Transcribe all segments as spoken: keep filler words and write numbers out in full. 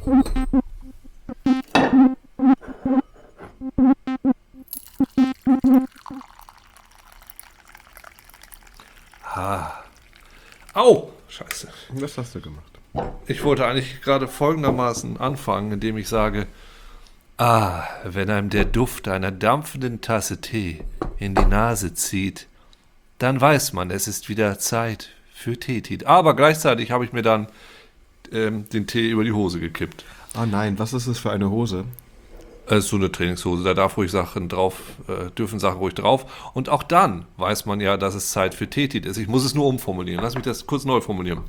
Ah. Au! Scheiße. Was hast du gemacht? Ich wollte eigentlich gerade folgendermaßen anfangen, indem ich sage, ah, wenn einem der Duft einer dampfenden Tasse Tee in die Nase zieht, dann weiß man, es ist wieder Zeit für Teetit. Aber gleichzeitig habe ich mir dann ähm, den Tee über die Hose gekippt. Oh nein, was ist das für eine Hose? Es ist so eine Trainingshose, da darf ruhig Sachen drauf, äh, dürfen Sachen ruhig drauf. Und auch dann weiß man ja, dass es Zeit für Teetit ist. Ich muss es nur umformulieren. Lass mich das kurz neu formulieren.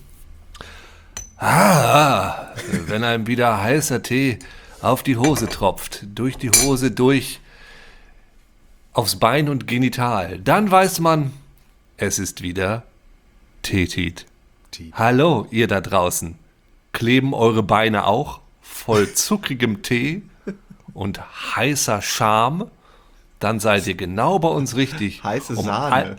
Ah, wenn einem wieder heißer Tee auf die Hose tropft, durch die Hose durch, aufs Bein und Genital, dann weiß man, es ist wieder Teetit. Hallo, ihr da draußen. Kleben eure Beine auch voll zuckrigem Tee und heißer Scham? Dann seid ihr genau bei uns richtig. Heiße um Sahne.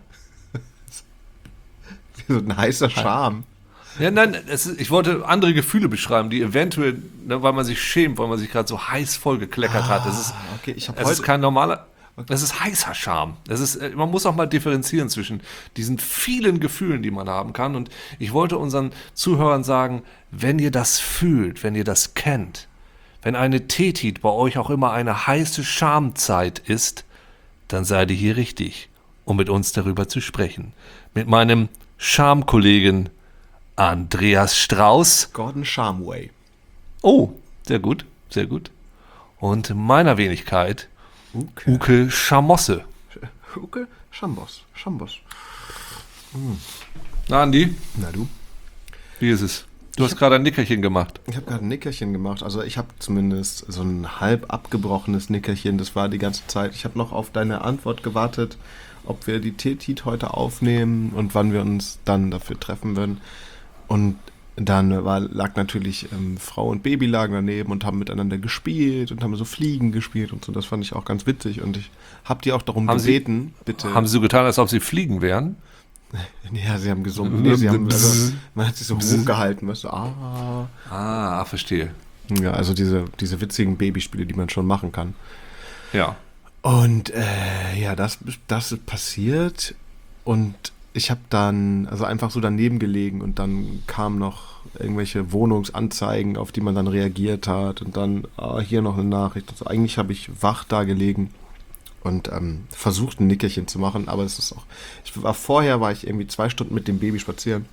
So ein heißer Scham. Ja, nein, es ist, ich wollte andere Gefühle beschreiben, die eventuell, ne, weil man sich schämt, weil man sich gerade so heiß vollgekleckert ah, hat. Es ist, okay, ich es ist kein normaler, okay. Es ist heißer Scham. Es ist, man muss auch mal differenzieren zwischen diesen vielen Gefühlen, die man haben kann. Und ich wollte unseren Zuhörern sagen, wenn ihr das fühlt, wenn ihr das kennt, wenn eine Teetit bei euch auch immer eine heiße Schamzeit ist, dann seid ihr hier richtig, um mit uns darüber zu sprechen. Mit meinem Schamkollegen Andreas Strauß. Gordon Shamway. Oh, sehr gut, sehr gut. Und meiner Wenigkeit, Uke, Uke Schamosse. Uke Schambos. Schambos. Hm. Na, Andi? Na, du? Wie ist es? Du ich hast gerade ein Nickerchen gemacht. Ich habe gerade ein Nickerchen gemacht. Also ich habe zumindest so ein halb abgebrochenes Nickerchen. Das war die ganze Zeit. Ich habe noch auf deine Antwort gewartet, ob wir die Teetit heute aufnehmen und wann wir uns dann dafür treffen würden. Und dann war, lag natürlich ähm, Frau und Baby lagen daneben und haben miteinander gespielt und haben so Fliegen gespielt und so. Das fand ich auch ganz witzig. Und ich habe die auch darum haben gebeten, sie, bitte. Haben sie so getan, als ob sie Fliegen wären? Ja, sie haben gesungen. Nee, sie haben, also, man hat sich so hochgehalten, weißt du, ah. Ah, verstehe. Ja, also diese, diese witzigen Babyspiele, die man schon machen kann. Ja. Und äh, ja, das, das ist passiert und ich habe dann also einfach so daneben gelegen und dann kamen noch irgendwelche Wohnungsanzeigen, auf die man dann reagiert hat und dann ah, hier noch eine Nachricht. Also eigentlich habe ich wach da gelegen und ähm, versucht ein Nickerchen zu machen, aber es ist auch, ich war vorher, war ich irgendwie zwei Stunden mit dem Baby spazieren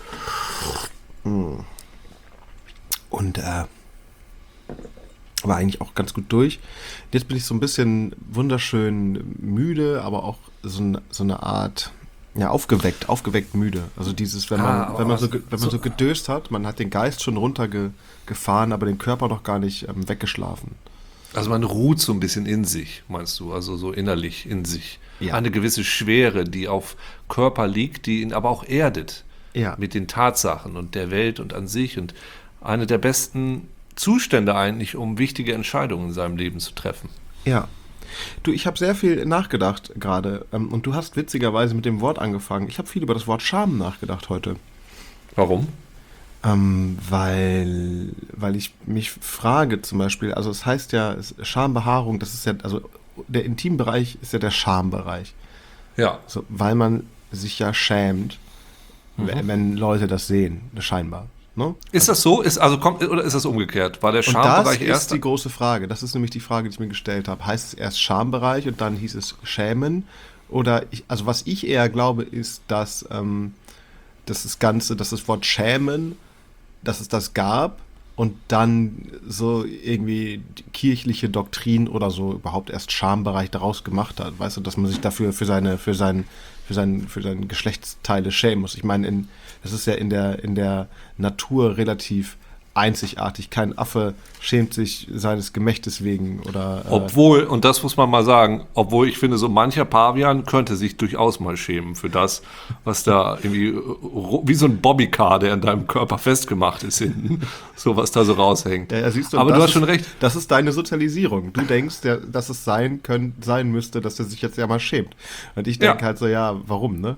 und äh, war eigentlich auch ganz gut durch. Jetzt bin ich so ein bisschen wunderschön müde, aber auch so, ein, so eine Art, ja, aufgeweckt, aufgeweckt müde. Also dieses, wenn man, ah, wenn man so, wenn man so gedöst hat, man hat den Geist schon runtergefahren, aber den Körper noch gar nicht ähm, weggeschlafen. Also man ruht so ein bisschen in sich, meinst du, also so innerlich in sich. Ja. Eine gewisse Schwere, die auf Körper liegt, die ihn aber auch erdet. Ja. Mit den Tatsachen und der Welt und an sich und eine der besten Zustände eigentlich, um wichtige Entscheidungen in seinem Leben zu treffen. Ja. Du, ich habe sehr viel nachgedacht gerade ähm, und du hast witzigerweise mit dem Wort angefangen. Ich habe viel über das Wort Scham nachgedacht heute. Warum? Ähm, weil, weil ich mich frage zum Beispiel, also es heißt ja, es, Schambehaarung, das ist ja, also der Intimbereich ist ja der Schambereich. Ja. So, weil man sich ja schämt, mhm. wenn, wenn Leute das sehen, scheinbar. Ne? Ist das so? Ist, also kommt, oder ist das umgekehrt? War der Schambereich erst? Das ist die große Frage. Das ist nämlich die Frage, die ich mir gestellt habe. Heißt es erst Schambereich und dann hieß es Schämen? Oder, ich, also was ich eher glaube, ist, dass, ähm, dass das Ganze, dass das Wort Schämen, dass es das gab und dann so irgendwie kirchliche Doktrin oder so überhaupt erst Schambereich daraus gemacht hat. Weißt du, dass man sich dafür für seine, für sein, für sein, für seine Geschlechtsteile schämen muss. Ich meine, in, das ist ja in der, in der Natur relativ einzigartig. Kein Affe schämt sich seines Gemächtes wegen oder. Äh obwohl, und das muss man mal sagen, obwohl ich finde, so mancher Pavian könnte sich durchaus mal schämen für das, was da irgendwie, wie so ein Bobbycar, der in deinem Körper festgemacht ist hinten, so was da so raushängt. Ja, ja, siehst du, aber du hast ist, schon recht. Das ist deine Sozialisierung. Du denkst, der, dass es sein können, sein müsste, dass er sich jetzt ja mal schämt. Und ich denke ja. halt so, ja, warum, ne?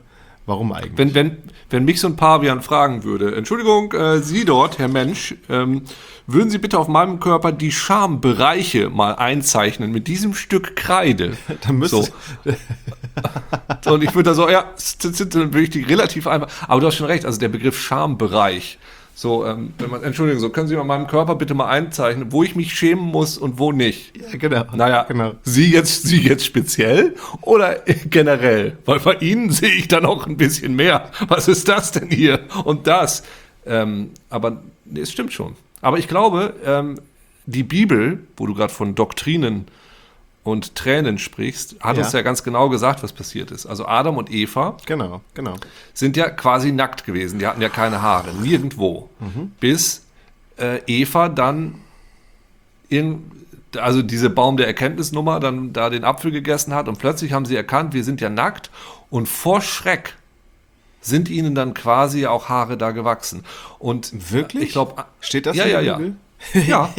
Warum eigentlich? Wenn, wenn, wenn mich so ein Pavian fragen würde, Entschuldigung, äh, Sie dort, Herr Mensch, ähm, würden Sie bitte auf meinem Körper die Schambereiche mal einzeichnen mit diesem Stück Kreide? Dann müsste so. Und ich würde da so, ja, dann würde ich die relativ einfach. Aber du hast schon recht, also der Begriff Schambereich. So, ähm, wenn man, Entschuldigung, so können Sie mal meinem Körper bitte mal einzeichnen, wo ich mich schämen muss und wo nicht. Ja, genau. Naja, genau. Sie jetzt, Sie jetzt speziell oder generell? Weil bei Ihnen sehe ich dann auch ein bisschen mehr. Was ist das denn hier? Und das. Ähm, aber nee, es stimmt schon. Aber ich glaube, ähm, die Bibel, wo du gerade von Doktrinen und Tränen sprichst, hat Ja. uns ja ganz genau gesagt, was passiert ist. Also Adam und Eva Genau, genau. sind ja quasi nackt gewesen. Die hatten ja keine Haare, nirgendwo. Mhm. Bis äh, Eva dann, in, also diese Baum der Erkenntnisnummer, dann da den Apfel gegessen hat und plötzlich haben sie erkannt, wir sind ja nackt und vor Schreck sind ihnen dann quasi auch Haare da gewachsen. Und Wirklich? Ich glaube, Steht das ja, in ja, der ja. Bibel? Ja.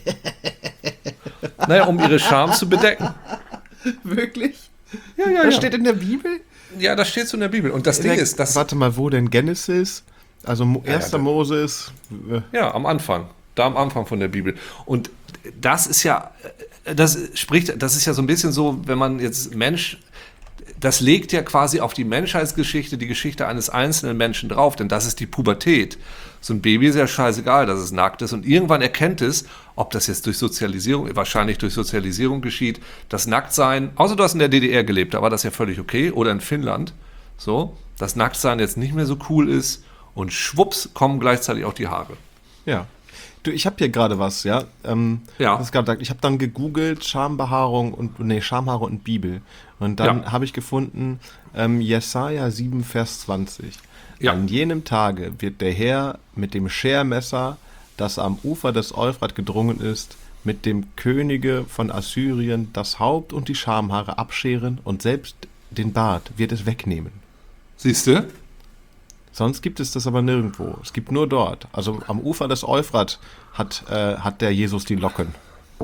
Naja, um ihre Scham zu bedecken. Wirklich? Ja, ja, Das ja. steht in der Bibel? Ja, das steht so in der Bibel. Und das In Ding der- ist, dass Warte mal, wo denn Genesis? Also Mo- ja, erster da- Moses. äh, Ja, am Anfang. Da am Anfang von der Bibel. Und das ist ja, das spricht, das ist ja so ein bisschen so, wenn man jetzt Mensch, das legt ja quasi auf die Menschheitsgeschichte, die Geschichte eines einzelnen Menschen drauf, denn das ist die Pubertät. So ein Baby ist ja scheißegal, dass es nackt ist und irgendwann erkennt es, ob das jetzt durch Sozialisierung, wahrscheinlich durch Sozialisierung geschieht, das Nacktsein, außer du hast in der D D R gelebt, da war das ja völlig okay, oder in Finnland, so, dass Nacktsein jetzt nicht mehr so cool ist und schwupps kommen gleichzeitig auch die Haare. Ja. Du, ich habe hier gerade was, ja. Ähm, Ja. das gerade, ich habe dann gegoogelt Schambehaarung und nee, Schamhaare und Bibel. Und dann Ja. habe ich gefunden ähm, Jesaja sieben, Vers zwanzig. Ja. An jenem Tage wird der Herr mit dem Schermesser, das am Ufer des Euphrat gedrungen ist, mit dem Könige von Assyrien das Haupt und die Schamhaare abscheren und selbst den Bart wird es wegnehmen. Siehst du? Sonst gibt es das aber nirgendwo. Es gibt nur dort. Also am Ufer des Euphrat hat, äh, hat der Jesus die Locken.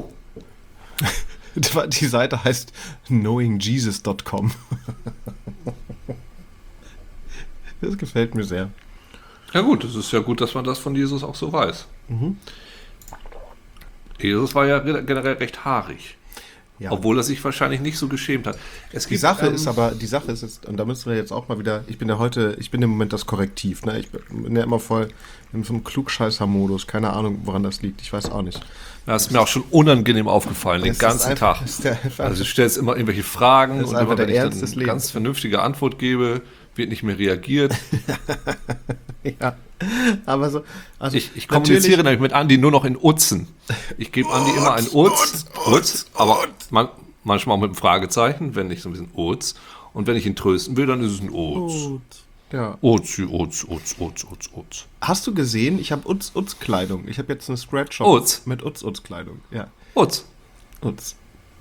Die Seite heißt knowing jesus dot com. Das gefällt mir sehr. Ja gut, es ist ja gut, dass man das von Jesus auch so weiß. Jesus war ja re- generell recht haarig. Ja. Obwohl er sich wahrscheinlich nicht so geschämt hat. Es Die gibt, Sache ähm, ist aber, die Sache ist jetzt, und da müssen wir jetzt auch mal wieder, ich bin ja heute, ich bin im Moment das Korrektiv, ne? Ich bin ja immer voll in so einem Klugscheißer-Modus, keine Ahnung, woran das liegt, ich weiß auch nicht. Das ist mir auch schon unangenehm aufgefallen, den Es ist ganzen einfach- Tag. es ist der- Also du stellst immer irgendwelche Fragen Das ist und einfach immer, der wenn ich Ernst dann des eine Lebens. ganz vernünftige Antwort gebe, wird nicht mehr reagiert. Ja, aber so, also Ich, ich kommuniziere nämlich mit Andi nur noch in Utzen. Ich gebe Andi immer ein Uz, Uz, aber man, manchmal auch mit einem Fragezeichen, wenn ich so ein bisschen Uz. Und wenn ich ihn trösten will, dann ist es ein Uz. Ja. Uz, Uz, Uz, Uz, Uz, Uz. Hast du gesehen, ich habe Utz-Utz-Kleidung. Ich habe jetzt eine Spreadshop Utz? mit Utz-Utz-Kleidung. Ja, Uz. Utz.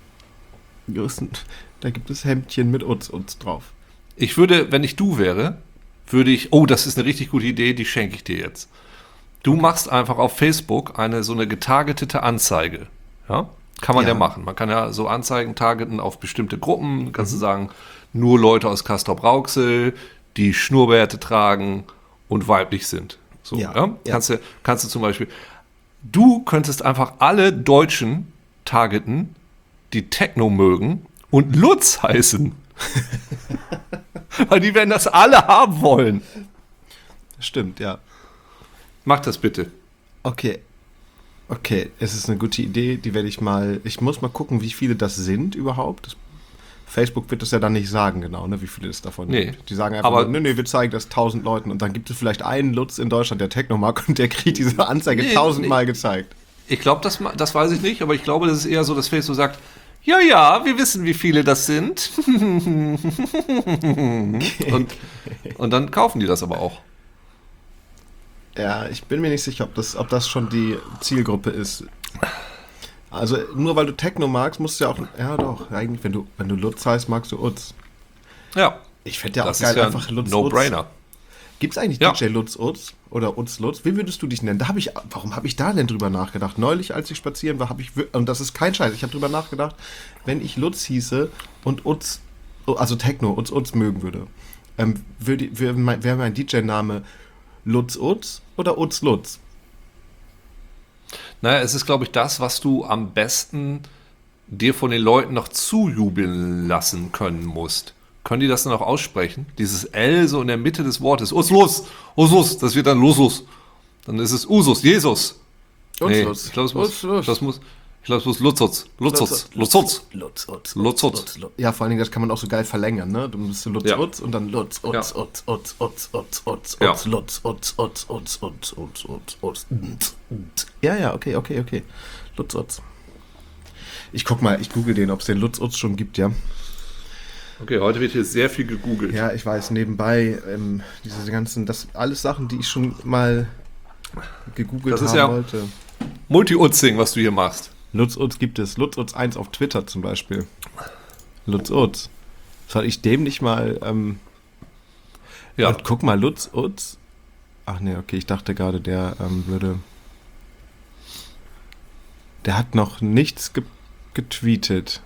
Da gibt es Hemdchen mit Utz-Utz drauf. Ich würde, wenn ich du wäre, würde ich, oh, das ist eine richtig gute Idee, die schenke ich dir jetzt. Du machst einfach auf Facebook eine so eine getargetete Anzeige. Ja? Kann man ja. Ja. machen. Man kann ja so Anzeigen targeten auf bestimmte Gruppen. Kannst du sagen, nur Leute aus Castrop-Rauxel, die Schnurrbärte tragen und weiblich sind. So, Ja. ja? Ja. Kannst, du, kannst du zum Beispiel, du könntest einfach alle Deutschen targeten, die Techno mögen und Lutz heißen. Weil die werden das alle haben wollen. Stimmt, ja. Mach das bitte. Okay. Okay, es ist eine gute Idee, die werde ich mal, ich muss mal gucken, wie viele das sind überhaupt. Das, Facebook wird das ja dann nicht sagen genau, ne, wie viele es davon Nee. gibt. Die sagen einfach, Aber- nur, nee, nee, wir zeigen das tausend Leuten und dann gibt es vielleicht einen Lutz in Deutschland, der Techno mag und der kriegt diese Anzeige Nee, tausendmal gezeigt. Ich glaube, das, ma- das weiß ich nicht, aber ich glaube, das ist eher so, dass Facebook sagt, ja, ja, wir wissen, wie viele das sind. und, und dann kaufen die das aber auch. Ja, ich bin mir nicht sicher, ob das, ob das schon die Zielgruppe ist. Also nur weil du Techno magst, musst du ja auch, ja doch, eigentlich, wenn du, wenn du Lutz heißt, magst du Utz. Ja, Ich fände ja auch das geil, ist ja einfach ein Lutz No-Brainer. Gibt es eigentlich Ja. D J Lutz Utz oder Utz Lutz? Wie würdest du dich nennen? Da habe ich, warum habe ich da denn drüber nachgedacht? Neulich, als ich spazieren war, habe ich, wir- und das ist kein Scheiß, ich habe drüber nachgedacht, wenn ich Lutz hieße und Utz, also Techno, Utz Utz mögen würde, Ähm, Wäre mein, wär mein D J-Name Lutz Utz oder Utz Lutz? Naja, es ist, glaube ich, das, was du am besten dir von den Leuten noch zujubeln lassen können musst. Können die das dann auch aussprechen? Dieses L so in der Mitte des Wortes. Usus, Usus, das wird dann Lusus. Dann ist es Usus, Jesus. Nee, Uzus. ich glaube, es muss, Uzus. das muss, ich glaube, es muss Lutzutz. Lutzutz. Lutzutz. Lutz, Utz, Lutzutz. Lutz. Ja, vor allen Dingen, das kann man auch so geil verlängern, ne? Du bist Lutz, Ja. Utz und dann Lutz, Utz, Ja. Utz, Utz, Utz, Utz, Utz, Ja. Utz, Lutz, Utz, Utz, Utz, Utz, Utz, Utz, Utz, Utz. Ja, ja, okay, okay, okay. Lutz, Utz. Ich guck mal, ich google den, ob es den Lutz, Utz schon gibt, ja. Okay, heute wird hier sehr viel gegoogelt. Ja, ich weiß, nebenbei, ähm, diese ganzen, das alles Sachen, die ich schon mal gegoogelt Das ist haben ja- wollte. Multi-Utzing, was du hier machst. Lutz Utz gibt es. Lutz Utz eins auf Twitter zum Beispiel. Lutz Utz. Soll ich dem nicht mal, ähm, Ja, und guck mal, Lutz Utz. Ach nee, okay, ich dachte gerade, der ähm, würde. Der hat noch nichts ge getweetet.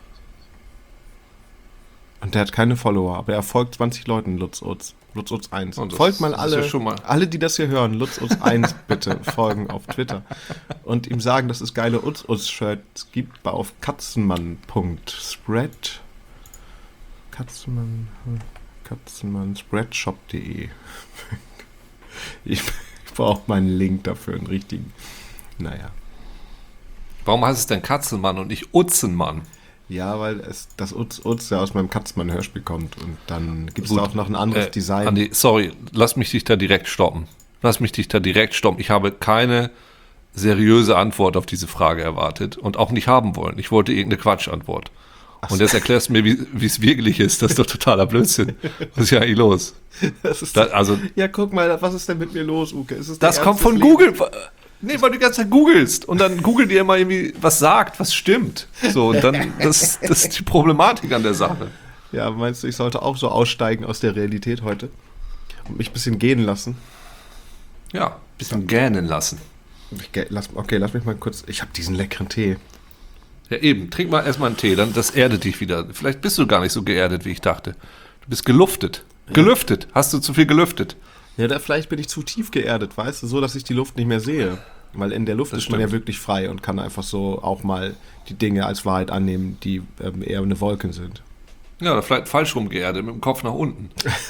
Und der hat keine Follower, aber er folgt zwanzig Leuten, Lutz Utz. Lutz Utz eins. Und das- Folgt mal das ist alle, ja schon mal- alle, die das hier hören, Lutz Utz eins bitte folgen auf Twitter. Und ihm sagen, dass es geile Utz Utz Shirts gibt auf katzenmann Punkt spread. Katzenmann, Katzenmann, spreadshop Punkt de. Ich, ich brauche mal einen Link dafür, einen richtigen. Naja. warum heißt es denn Katzenmann und nicht Utzenmann? Ja, weil es das Utz Utz ja aus meinem Katzenmann-Hörspiel kommt. Und dann gibt es Gut. da auch noch ein anderes Äh, Design. Andi, sorry, lass mich dich da direkt stoppen. Lass mich dich da direkt stoppen. Ich habe keine seriöse Antwort auf diese Frage erwartet und auch nicht haben wollen. Ich wollte irgendeine Quatschantwort. Und jetzt erklärst du mir, wie wie es wirklich ist. Das ist doch totaler Blödsinn. Was ist ja eigentlich los? Das ist Da, also, ja, guck mal, was ist denn mit mir los, Uke? Ist es das der kommt Ernst von des Google. Nee, weil du die ganze Zeit googelst und dann googelt ihr immer irgendwie, was sagt, was stimmt. So, und dann, das, das ist die Problematik an der Sache. Lebens? Ja, meinst du, ich sollte auch so aussteigen aus der Realität heute? Und mich ein bisschen gehen lassen? Ja, bisschen gähnen lassen. Ich, geh- lass, okay, lass mich mal kurz. Ich habe diesen leckeren Tee. Ja, eben. Trink mal erstmal einen Tee, dann das erdet dich wieder. Vielleicht bist du gar nicht so geerdet, wie ich dachte. Du bist geluftet. Gelüftet. Hast du zu viel gelüftet? Ja, da vielleicht bin ich zu tief geerdet, weißt du, so, dass ich die Luft nicht mehr sehe. Weil in der Luft Das ist man ja stimmt. wirklich frei und kann einfach so auch mal die Dinge als Wahrheit annehmen, die ähm, eher eine Wolke sind. Ja, oder vielleicht falsch rum geerdet, mit dem Kopf nach unten.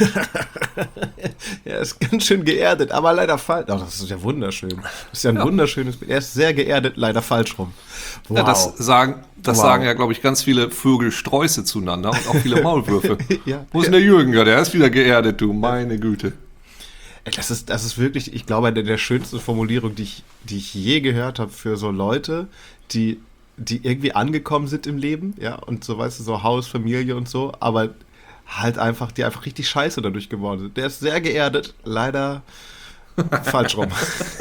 Er ist ganz schön geerdet, aber leider falsch. Oh, das ist ja wunderschön. Das ist ja ein Ja. wunderschönes Bild. Er ist sehr geerdet, leider falsch rum. Wow. Ja, das sagen, das Wow. sagen ja, glaube ich, ganz viele Vögelsträuße zueinander und auch viele Maulwürfe. Ja. Wo ist denn der Jürgen? Ja, der ist wieder geerdet, du, meine Güte. Das ist, das ist wirklich, ich glaube, eine der schönsten Formulierungen, die ich, die ich je gehört habe für so Leute, die, die irgendwie angekommen sind im Leben, ja, und so, weißt du, so Haus, Familie und so, aber halt einfach, die einfach richtig scheiße dadurch geworden sind. Der ist sehr geerdet, leider falsch rum.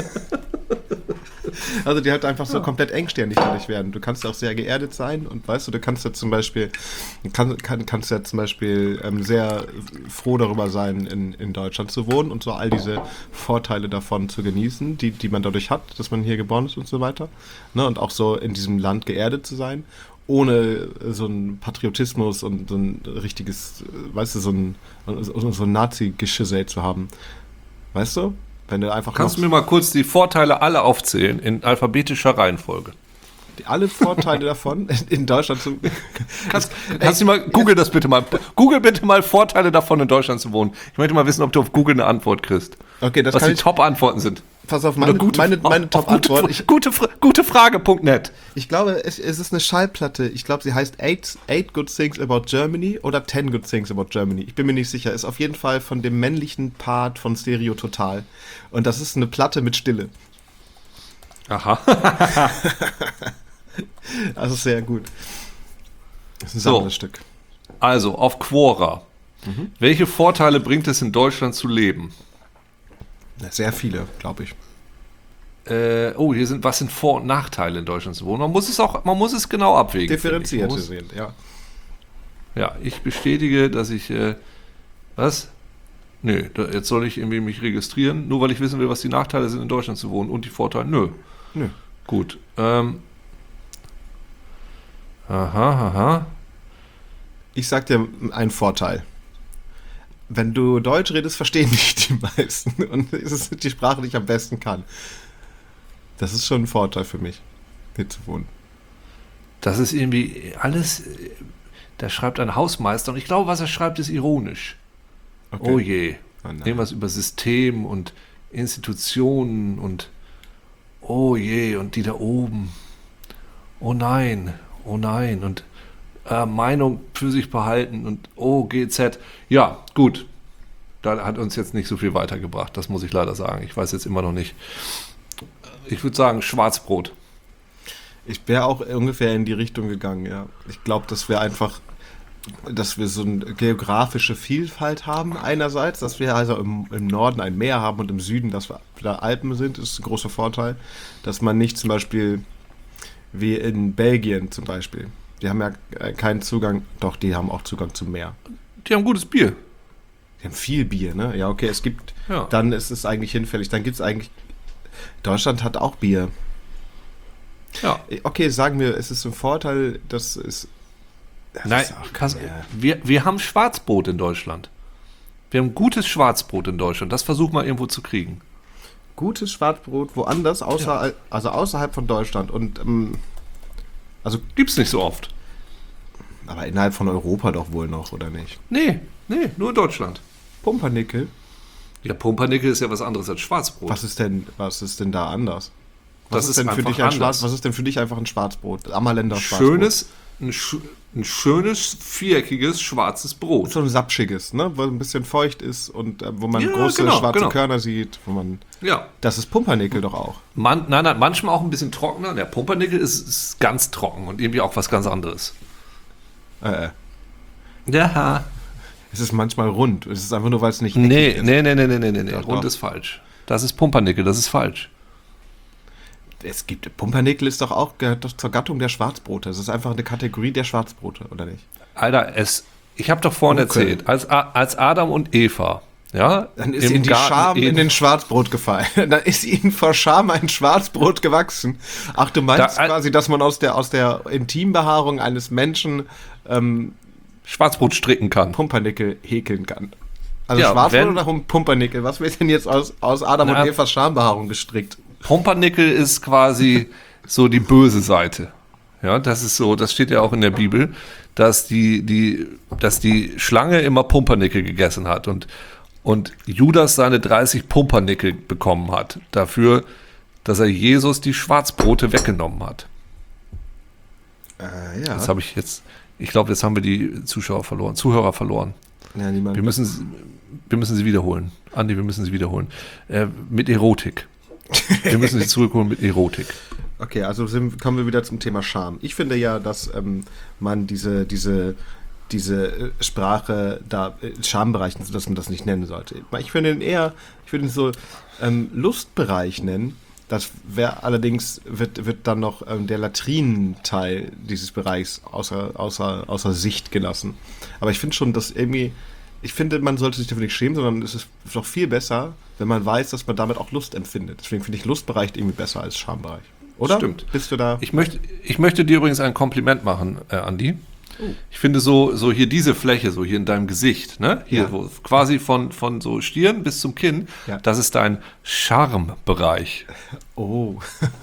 Also die halt einfach so komplett engstirnig dadurch werden. Du kannst ja auch sehr geerdet sein und weißt du, du kannst ja zum Beispiel, kann, kann, kannst ja zum Beispiel ähm, sehr froh darüber sein, in, in Deutschland zu wohnen und so all diese Vorteile davon zu genießen, die, die man dadurch hat, dass man hier geboren ist und so weiter. Ne? Und auch so in diesem Land geerdet zu sein, ohne so einen Patriotismus und so ein richtiges, äh, weißt du, so ein, so, so ein Nazi-Geschissel zu haben. Weißt du? Wenn du einfach Kannst du noch mir mal kurz die Vorteile alle aufzählen in alphabetischer Reihenfolge? die, alle Vorteile davon in, in Deutschland zu. Kannst, kannst du mal, google das bitte mal. Google bitte mal Vorteile davon, in Deutschland zu wohnen. Ich möchte mal wissen, ob du auf Google eine Antwort kriegst. Okay, das Was kann die ich. Top-Antworten sind. Pass auf, meine, Oder gute- meine, meine auf- Top-Antwort. Gute, Ich, gute, Fra- gute Frage Punkt net. ich glaube, es, es ist eine Schallplatte. Ich glaube, sie heißt eight, eight Good Things About Germany oder Ten Good Things About Germany. Ich bin mir nicht sicher. Ist auf jeden Fall von dem männlichen Part von Stereo Total. Und das ist eine Platte mit Stille. Aha. Also sehr gut. Das ist ein So. Sammlerstück. Also, auf Quora. Welche Vorteile bringt es in Deutschland zu leben? Ja, sehr viele, glaube ich. Äh, oh, hier sind, was sind Vor- und Nachteile in Deutschland zu wohnen? Man muss es auch, man muss es genau abwägen. Differenziert finde ich. sehen, ja. Man muss- Ja, ich bestätige, dass ich, äh, was? Nö, da, jetzt soll ich irgendwie mich registrieren, nur weil ich wissen will, was die Nachteile sind, in Deutschland zu wohnen und die Vorteile. Nö. Nö. Gut. Ähm. Aha, aha. Ich sag dir einen Vorteil. wenn du Deutsch redest, verstehen dich die meisten. Und es ist die Sprache, die ich am besten kann. Das ist schon ein Vorteil für mich, hier zu wohnen. Das ist irgendwie alles, da schreibt ein Hausmeister und ich glaube, was er schreibt, ist ironisch. Okay. Oh je. Oh irgendwas über System und Institutionen und oh je, und die da oben. Oh nein, oh nein. Und äh, Meinung für sich behalten und oh G Z. Ja, gut. Da hat uns jetzt nicht so viel weitergebracht, das muss ich leider sagen. Ich weiß jetzt immer noch nicht. Ich würde sagen, Schwarzbrot. Ich wäre auch ungefähr in die Richtung gegangen, ja. Ich glaube, dass wir einfach, dass wir so eine geografische Vielfalt haben einerseits, dass wir also im, im Norden ein Meer haben und im Süden, dass wir da Alpen sind, ist ein großer Vorteil. Dass man nicht zum Beispiel wie in Belgien zum Beispiel, die haben ja keinen Zugang, doch, die haben auch Zugang zum Meer. Die haben gutes Bier. Die haben viel Bier, ne? Ja, okay, es gibt, ja. Dann ist es eigentlich hinfällig, dann gibt es eigentlich, Deutschland hat auch Bier. Ja. Okay, sagen wir, es ist ein Vorteil, dass es... Das Nein, Kass, wir, wir haben Schwarzbrot in Deutschland. Wir haben gutes Schwarzbrot in Deutschland. Das versuchen wir irgendwo zu kriegen. Gutes Schwarzbrot woanders, außer, ja. also außerhalb von Deutschland. Und ähm, also gibt's nicht so oft. Aber innerhalb von Europa doch wohl noch, oder nicht? Nee, nee, nur in Deutschland. Pumpernickel? Ja, Pumpernickel ist ja was anderes als Schwarzbrot. Was ist denn, was ist denn da anders? Was das ist, ist denn für dich ein Schwarz, was ist denn für dich einfach ein Schwarzbrot? Ammerländer Schwarzbrot. Schönes, ein, sch- ein schönes, viereckiges, schwarzes Brot. So ein sapschiges, ne? Wo ein bisschen feucht ist und äh, wo man ja, große genau, schwarze genau. Körner sieht. Wo man, ja. Das ist Pumpernickel doch auch. Man, nein, nein, manchmal auch ein bisschen trockener. Der Pumpernickel ist, ist ganz trocken und irgendwie auch was ganz anderes. Äh, äh. Ja. Es ist manchmal rund. Es ist einfach nur, weil es nicht nee, ist. Nee, nee, nee, nee, nee, nee, nee. Doch, Rund doch. ist falsch. Das ist Pumpernickel, das ist falsch. Es gibt, Pumpernickel ist doch auch, gehört doch zur Gattung der Schwarzbrote. Es ist einfach eine Kategorie der Schwarzbrote, oder nicht? Alter, es, ich habe doch vorhin okay. erzählt, als, als Adam und Eva, ja, dann ist ihnen die Scham in den Schwarzbrot gefallen. Dann ist ihnen vor Scham ein Schwarzbrot gewachsen. Ach, du meinst da, quasi, dass man aus der, aus der Intimbehaarung eines Menschen ähm, Schwarzbrot stricken kann. Pumpernickel häkeln kann. Also ja, Schwarzbrot wenn, oder Pumpernickel? Was wird denn jetzt aus, aus Adam na, und Evas Schambehaarung gestrickt? Pumpernickel ist quasi so die böse Seite. Ja, das ist so, das steht ja auch in der Bibel, dass die, die, dass die Schlange immer Pumpernickel gegessen hat und, und Judas seine dreißig Pumpernickel bekommen hat. Dafür, dass er Jesus die Schwarzbrote weggenommen hat. Äh, ja. Das habe ich jetzt, ich glaube, jetzt haben wir die Zuschauer verloren, Zuhörer verloren. Ja, niemand. Wir müssen, wir müssen sie wiederholen. Andi, wir müssen sie wiederholen. Äh, mit Erotik. Wir müssen sie zurückholen mit Erotik. Okay, also sind, kommen wir wieder zum Thema Scham. Ich finde ja, dass ähm, man diese, diese, diese Sprache da, äh, Schambereich, dass man das nicht nennen sollte. Ich finde ihn eher, ich würde ihn so ähm, Lustbereich nennen. Das wäre allerdings, wird, wird dann noch ähm, der Latrinenteil dieses Bereichs außer, außer, außer Sicht gelassen. Aber ich finde schon, dass irgendwie, ich finde, man sollte sich dafür nicht schämen, sondern es ist doch viel besser, wenn man weiß, dass man damit auch Lust empfindet. Deswegen finde ich Lustbereich irgendwie besser als Schambereich. Oder? Stimmt. Bist du da? Ich möchte, ich möchte dir übrigens ein Kompliment machen, äh, Andi. Oh. Ich finde so, so hier diese Fläche, so hier in deinem Gesicht, ne? Hier ja. wo, quasi von, von so Stirn bis zum Kinn, ja. Das ist dein Charmebereich. Oh.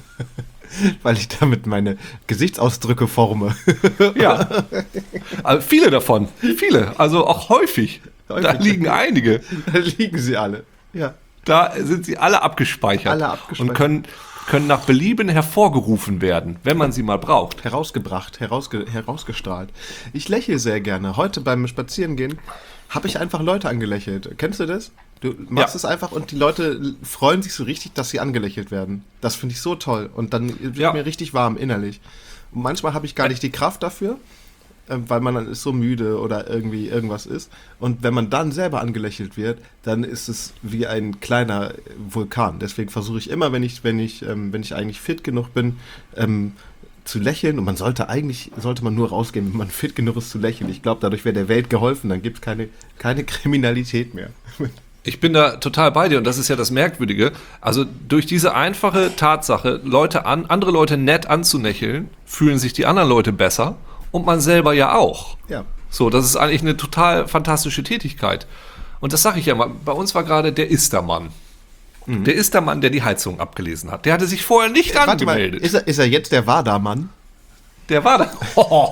Weil ich damit meine Gesichtsausdrücke forme. Ja. Also viele davon. Viele. Also auch häufig. häufig. Da liegen einige. Da liegen sie alle. Ja. Da sind sie alle abgespeichert. Alle abgespeichert. Und können, können nach Belieben hervorgerufen werden, wenn man sie mal braucht. Herausgebracht, herausge, herausgestrahlt. Ich lächle sehr gerne. Heute beim Spazierengehen habe ich einfach Leute angelächelt. Kennst du das? Du machst ja. es einfach und die Leute freuen sich so richtig, dass sie angelächelt werden. Das finde ich so toll. Und dann wird ja. mir richtig warm innerlich. Und manchmal habe ich gar nicht die Kraft dafür, weil man dann ist so müde oder irgendwie irgendwas ist. Und wenn man dann selber angelächelt wird, dann ist es wie ein kleiner Vulkan. Deswegen versuche ich immer, wenn ich, wenn ich, ähm, wenn ich eigentlich fit genug bin, ähm, zu lächeln. Und man sollte eigentlich, sollte man nur rausgehen, wenn man fit genug ist zu lächeln. Ich glaube, dadurch wäre der Welt geholfen. Dann gibt es keine, keine Kriminalität mehr. Ich bin da total bei dir und das ist ja das Merkwürdige. Also durch diese einfache Tatsache, Leute an, andere Leute nett anzulächeln, fühlen sich die anderen Leute besser. Und man selber ja auch. Ja. So, das ist eigentlich eine total fantastische Tätigkeit. Und das sage ich ja mal, bei uns war gerade der Istermann. Mhm. Der Istermann, der die Heizung abgelesen hat. Der hatte sich vorher nicht äh, angemeldet. Mal, ist, er, ist er jetzt der Wadermann? Der war da.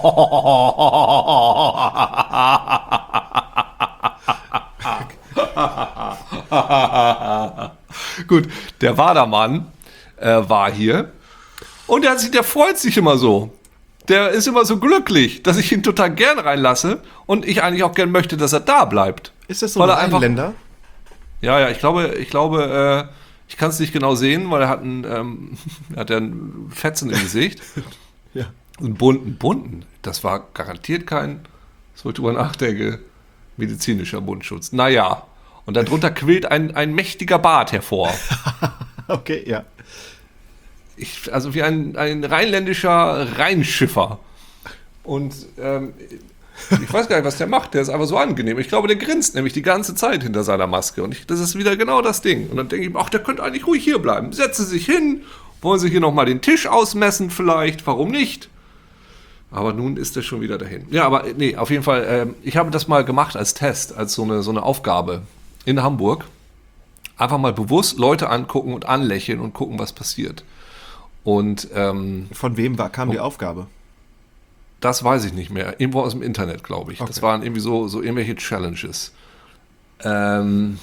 Gut, der Wadermann äh, war hier und der, der freut sich immer so. Der ist immer so glücklich, dass ich ihn total gern reinlasse und ich eigentlich auch gern möchte, dass er da bleibt. Ist das so ein Rheinländer? Ja, ja, ich glaube, ich glaube, äh, ich kann es nicht genau sehen, weil er hat einen, ähm, er hat ja einen Fetzen im Gesicht. Ja. Einen bunten, bunten. Das war garantiert kein, so ich drüber nachdenke, medizinischer Mundschutz. Naja, und darunter quillt ein, ein mächtiger Bart hervor. Okay, ja. Ich, also wie ein, ein rheinländischer Rheinschiffer. Und ähm, ich weiß gar nicht, was der macht. Der ist einfach so angenehm. Ich glaube, der grinst nämlich die ganze Zeit hinter seiner Maske. Und ich, das ist wieder genau das Ding. Und dann denke ich mir, ach, der könnte eigentlich ruhig hier bleiben. Setzen Sie sich hin. Wollen Sie hier nochmal den Tisch ausmessen vielleicht? Warum nicht? Aber nun ist er schon wieder dahin. Ja, aber nee, auf jeden Fall. Äh, ich habe das mal gemacht als Test, als so eine, so eine Aufgabe in Hamburg. Einfach mal bewusst Leute angucken und anlächeln und gucken, was passiert. Und ähm, von wem war, kam die Aufgabe? Das weiß ich nicht mehr. Irgendwo aus dem Internet, glaube ich. Okay. Das waren irgendwie so, so irgendwelche Challenges. Ähm,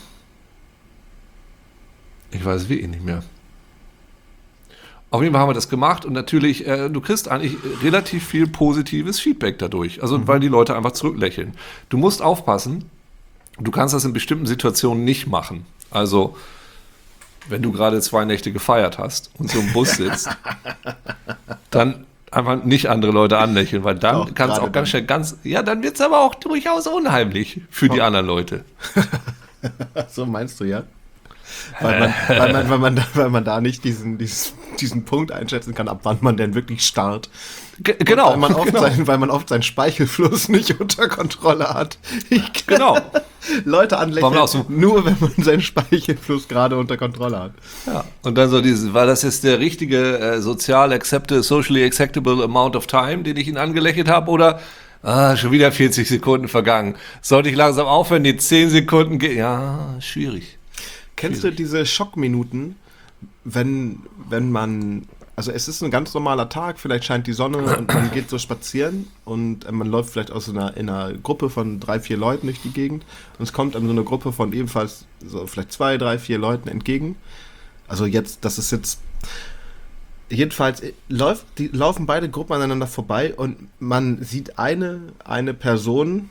ich weiß es wirklich nicht mehr. Auf jeden Fall haben wir das gemacht und natürlich, äh, du kriegst eigentlich relativ viel positives Feedback dadurch. Also, mhm. weil die Leute einfach zurücklächeln. Du musst aufpassen, du kannst das in bestimmten Situationen nicht machen. Also, wenn du gerade zwei Nächte gefeiert hast und so im Bus sitzt, dann einfach nicht andere Leute anlächeln, weil dann kann es auch ganz schnell ganz, ja, dann wird es aber auch durchaus unheimlich für oh. die anderen Leute. So meinst du, ja? Weil man, weil man, weil man, da, weil man da nicht diesen, diesen, diesen Punkt einschätzen kann, ab wann man denn wirklich starrt. G- genau. Weil man, oft genau. Sein, weil man oft seinen Speichelfluss nicht unter Kontrolle hat. Ich genau. Leute anlächeln, so? Nur wenn man seinen Speichelfluss gerade unter Kontrolle hat. Ja. Und dann so dieses, war das jetzt der richtige äh, sozial acceptable, socially acceptable amount of time, den ich ihn angelächelt habe, oder ah, schon wieder vierzig Sekunden vergangen. Sollte ich langsam aufhören, die zehn Sekunden gehen? Ja, schwierig. Kennst du diese Schockminuten, wenn, wenn man, also es ist ein ganz normaler Tag, vielleicht scheint die Sonne und man geht so spazieren und man läuft vielleicht aus einer, in einer Gruppe von drei, vier Leuten durch die Gegend und es kommt einem so eine Gruppe von ebenfalls so vielleicht zwei, drei, vier Leuten entgegen. Also jetzt, das ist jetzt, jedenfalls läuft, die laufen beide Gruppen aneinander vorbei und man sieht eine, eine Person,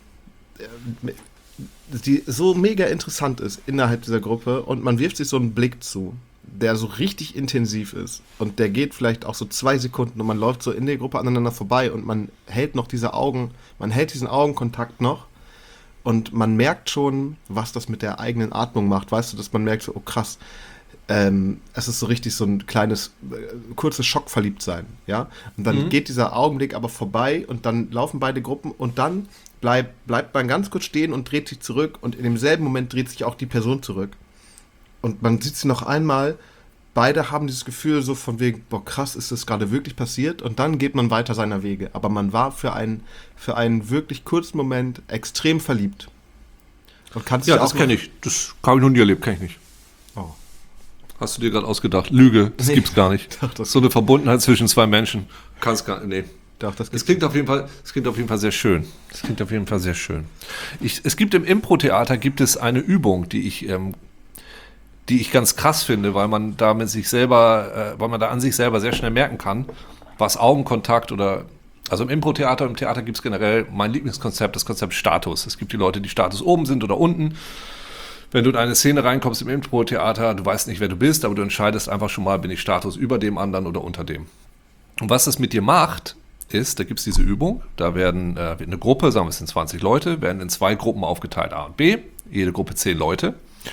die so mega interessant ist innerhalb dieser Gruppe und man wirft sich so einen Blick zu, der so richtig intensiv ist und der geht vielleicht auch so zwei Sekunden und man läuft so in der Gruppe aneinander vorbei und man hält noch diese Augen, man hält diesen Augenkontakt noch und man merkt schon, was das mit der eigenen Atmung macht, weißt du, dass man merkt so, oh krass, ähm, es ist so richtig so ein kleines, äh, kurzes Schockverliebtsein, ja, und dann mhm. geht dieser Augenblick aber vorbei und dann laufen beide Gruppen und dann Bleib, bleibt man ganz kurz stehen und dreht sich zurück und in demselben Moment dreht sich auch die Person zurück. Und man sieht sie noch einmal, beide haben dieses Gefühl so von wegen, boah krass, ist das gerade wirklich passiert? Und dann geht man weiter seiner Wege. Aber man war für einen, für einen wirklich kurzen Moment extrem verliebt. Und kannst ja, das kenne ich. Das habe ich noch nie erlebt, kenne ich nicht. Oh. Hast du dir gerade ausgedacht? Lüge, das nee. gibt's gar nicht. Doch, das so eine Verbundenheit zwischen zwei Menschen. Kannst gar nicht, nee. Doch, das, das klingt auf jeden Fall, das klingt auf jeden Fall sehr schön. Das klingt auf jeden Fall sehr schön. Ich, es gibt im Impro-Theater gibt es eine Übung, die ich, ähm, die ich ganz krass finde, weil man da mit sich selber, äh, weil man da an sich selber sehr schnell merken kann, was Augenkontakt oder, also im Impro-Theater, im Theater gibt es generell mein Lieblingskonzept, das Konzept Status. Es gibt die Leute, die Status oben sind oder unten. Wenn du in eine Szene reinkommst im Impro-Theater, du weißt nicht, wer du bist, aber du entscheidest einfach schon mal, bin ich Status über dem anderen oder unter dem. Und was das mit dir macht, ist, da gibt es diese Übung, da werden äh, eine Gruppe, sagen wir es sind zwanzig Leute, werden in zwei Gruppen aufgeteilt, A und B, jede Gruppe zehn Leute.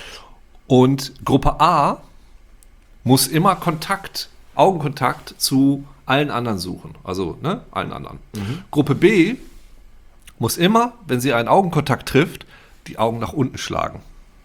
Und Gruppe A muss immer Kontakt, Augenkontakt zu allen anderen suchen, also ne, allen anderen. Mhm. Gruppe B muss immer, wenn sie einen Augenkontakt trifft, die Augen nach unten schlagen.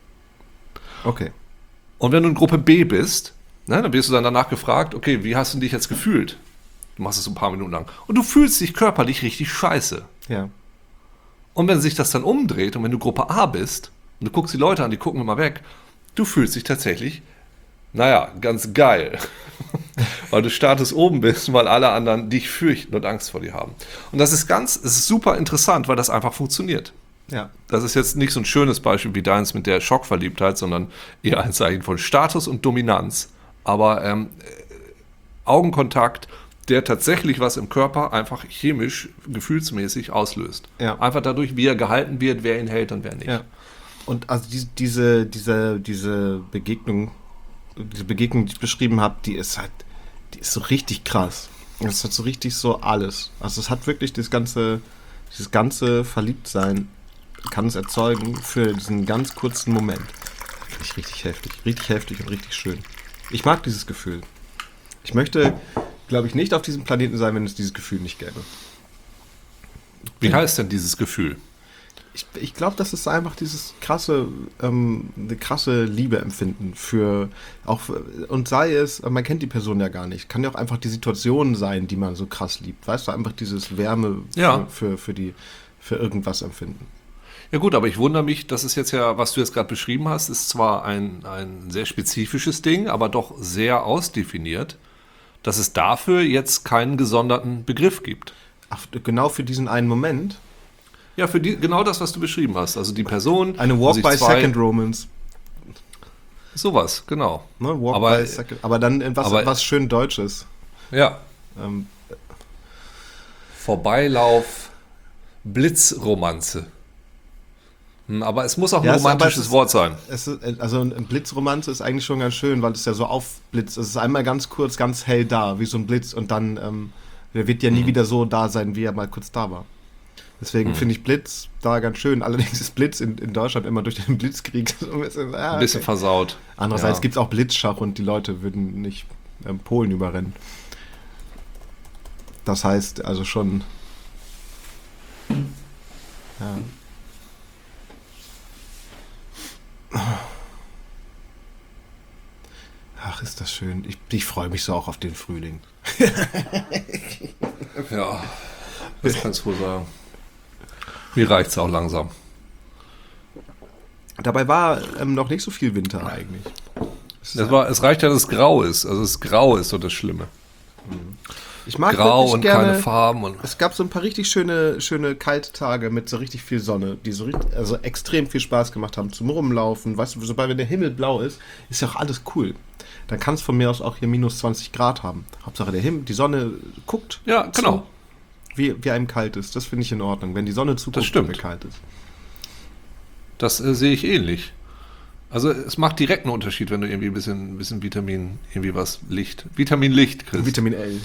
Okay. Und wenn du in Gruppe B bist, ne, dann wirst du dann danach gefragt, okay, wie hast du dich jetzt gefühlt? Du machst es so ein paar Minuten lang. Und du fühlst dich körperlich richtig scheiße. Ja. Und wenn sich das dann umdreht und wenn du Gruppe A bist Und du guckst die Leute an, die gucken immer weg. Du fühlst dich tatsächlich, naja, ganz geil. Weil du Status oben bist, weil alle anderen dich fürchten und Angst vor dir haben. Und das ist ganz, es ist super interessant, weil das einfach funktioniert. Ja. Das ist jetzt nicht so ein schönes Beispiel wie deins mit der Schockverliebtheit, sondern eher ein Zeichen von Status und Dominanz. Aber ähm, Augenkontakt, der tatsächlich was im Körper einfach chemisch, gefühlsmäßig auslöst. Ja. Einfach dadurch, wie er gehalten wird, wer ihn hält und wer nicht. Ja. Und also die, diese, diese, diese Begegnung, diese Begegnung, die ich beschrieben habe, die ist halt, die ist so richtig krass. Das hat so richtig so alles. Also es hat wirklich das ganze, dieses ganze Verliebtsein kann es erzeugen für diesen ganz kurzen Moment. Finde ich richtig heftig. Richtig heftig und richtig schön. Ich mag dieses Gefühl. Ich möchte, glaube ich, nicht auf diesem Planeten sein, wenn es dieses Gefühl nicht gäbe. Wie heißt denn dieses Gefühl? Ich, ich glaube, das ist einfach dieses krasse, ähm, eine krasse Liebe empfinden für auch für, und sei es, man kennt die Person ja gar nicht, kann ja auch einfach die Situation sein, die man so krass liebt. Weißt du, einfach dieses Wärme für, Ja. für, für die für irgendwas empfinden. Ja gut, aber ich wundere mich, das ist jetzt ja, was du jetzt gerade beschrieben hast, ist zwar ein, ein sehr spezifisches Ding, aber doch sehr ausdefiniert, dass es dafür jetzt keinen gesonderten Begriff gibt. Ach, genau für diesen einen Moment. Ja, für die, genau das, was du beschrieben hast. Also die Person. Eine wo sich Walk-by-Second Romance. Sowas, genau. Ne? Walk Aber- by second, aber dann in was, aber- was schön Deutsches. Ja. Ähm, Vorbeilauf, Blitzromanze. Hm, aber es muss auch ein Ja, es- aber romantisches es ist- Wort sein. es ist, also ein Blitzromanze ist eigentlich schon ganz schön, weil es ja so aufblitzt. Es ist einmal ganz kurz, ganz hell da, wie so ein Blitz und dann ähm, der wird ja nie Mhm. wieder so da sein, wie er mal kurz da war. Deswegen Mhm. finde ich Blitz da ganz schön. Allerdings ist Blitz in, in Deutschland immer durch den Blitzkrieg so ein bisschen, ah, Ein bisschen okay. versaut. Andererseits Ja. gibt es auch Blitzschach und die Leute würden nicht ähm, Polen überrennen. Das heißt also schon. Ja. Ach, ist das schön. Ich, ich freue mich so auch auf den Frühling. Ja, das kannst du wohl sagen. Mir reicht's auch langsam. Dabei war ähm, noch nicht so viel Winter eigentlich. Es ist Es, war, es reicht ja, dass es grau ist. Also das Grau ist so das Schlimme. Ich mag Grau wirklich und gerne, keine Farben. Und Es gab so ein paar richtig schöne, schöne kalte Tage mit so richtig viel Sonne, die so richtig, also extrem viel Spaß gemacht haben zum Rumlaufen. Weißt du, sobald wenn der Himmel blau ist, ist ja auch alles cool. Dann kann es von mir aus auch hier minus zwanzig Grad haben. Hauptsache der Himmel, die Sonne guckt. ja, genau. Zu, wie, wie einem kalt ist. Das finde ich in Ordnung. Wenn die Sonne zuguckt, Das stimmt. wenn mir kalt ist. Das äh, sehe ich ähnlich. Also es macht direkt einen Unterschied, wenn du irgendwie ein bisschen, ein bisschen Vitamin, irgendwie was Licht, Vitamin Licht kriegst. Vitamin L.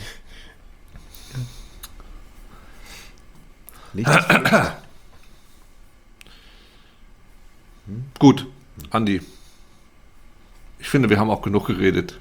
Licht ist wichtig. Gut, Andi. Ich finde, wir haben auch genug geredet.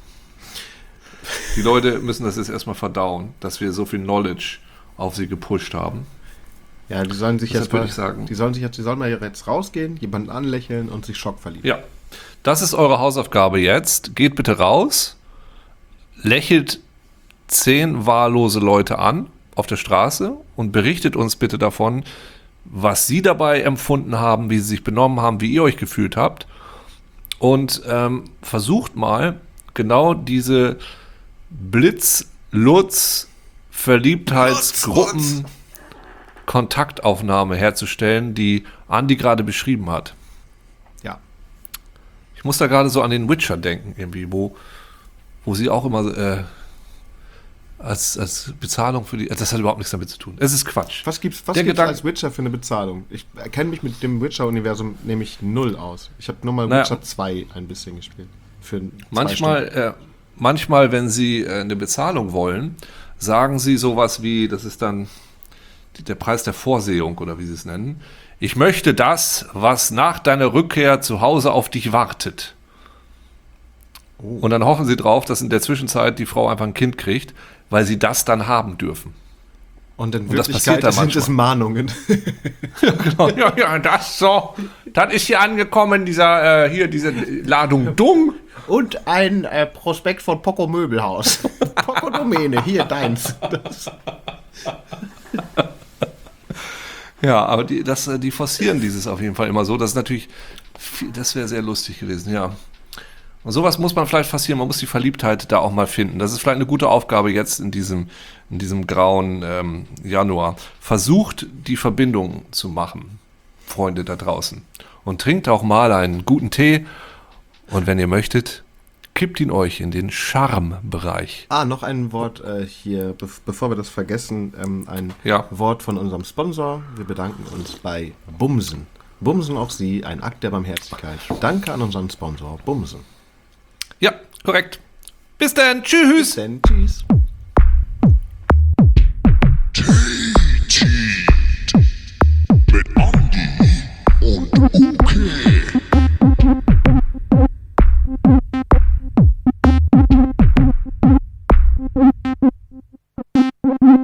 Die Leute müssen das jetzt erstmal verdauen, dass wir so viel Knowledge auf sie gepusht haben. Ja, die sollen sich Deshalb jetzt würde mal, ich sagen- die sollen sich jetzt, die sollen mal jetzt rausgehen, jemanden anlächeln und sich schockverlieben. Ja, das ist eure Hausaufgabe jetzt. Geht bitte raus, lächelt zehn wahllose Leute an auf der Straße und berichtet uns bitte davon, was sie dabei empfunden haben, wie sie sich benommen haben, wie ihr euch gefühlt habt. Und ähm, versucht mal genau diese Blitz, Lutz, Verliebtheitsgruppen Kontaktaufnahme herzustellen, die Andi gerade beschrieben hat. Ja. Ich muss da gerade so an den Witcher denken, irgendwie, wo, wo sie auch immer äh, als, als Bezahlung für die. Das hat überhaupt nichts damit zu tun. Es ist Quatsch. Was gibt's, was Der gibt's Gedanke- als Witcher für eine Bezahlung? Ich kenne mich mit dem Witcher-Universum nämlich null aus. Ich habe nur mal Naja. Witcher zwei ein bisschen gespielt. Für zwei Manchmal, Stunden. äh, manchmal, wenn sie äh, eine Bezahlung wollen, sagen sie sowas wie, das ist dann die- der Preis der Vorsehung oder wie sie es nennen. Ich möchte das, was nach deiner Rückkehr zu Hause auf dich wartet. Oh. Und dann hoffen sie drauf, dass in der Zwischenzeit die Frau einfach ein Kind kriegt, weil sie das dann haben dürfen. Und in und das Wirklichkeit passiert da sind es Mahnungen. Genau. Ja, ja, das so. Das ist hier angekommen, dieser, äh, hier, diese Ladung Dung. Und ein äh, Prospekt von Poco Möbelhaus. Poco Domäne, hier deins. Das. Ja, aber die, das, äh, die forcieren dieses auf jeden Fall immer so. Das ist natürlich, viel, das wäre sehr lustig gewesen, ja. Und sowas muss man vielleicht forcieren, man muss die Verliebtheit da auch mal finden. Das ist vielleicht eine gute Aufgabe jetzt in diesem, in diesem grauen ähm, Januar. Versucht die Verbindung zu machen, Freunde da draußen. Und trinkt auch mal einen guten Tee. Und wenn ihr möchtet, kippt ihn euch in den Charme-Bereich. Ah, noch ein Wort äh, hier, be bevor wir das vergessen, ähm, ein Ja. Wort von unserem Sponsor. Wir bedanken uns bei Bumsen. Bumsen auch Sie, ein Akt der Barmherzigkeit. Danke an unseren Sponsor Bumsen. Ja, korrekt. Bis dann. Tschüss. Bis dann. Tschüss. Mit Andi und Uke.